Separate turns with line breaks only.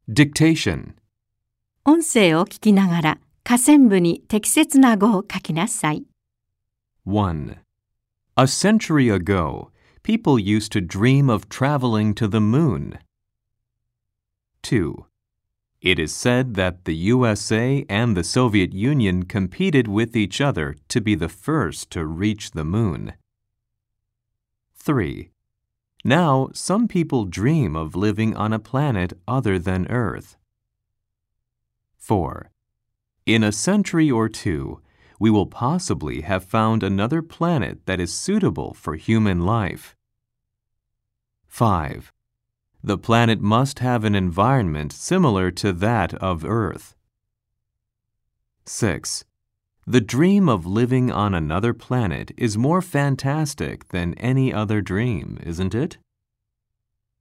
Dictation.
音声を聞きながら下線部に適切な語を書きなさい。
1. A century ago, people used to dream of traveling to the moon. 2. It is said that the USA and the Soviet Union competed with each other to be the first to reach the moon. 3. Now, some people dream of living on a planet other than Earth. 4. In a century or two, we will possibly have found another planet that is suitable for human life. 5. The planet must have an environment similar to that of Earth. 6. The dream of living on another planet is more fantastic than any other dream, isn't it?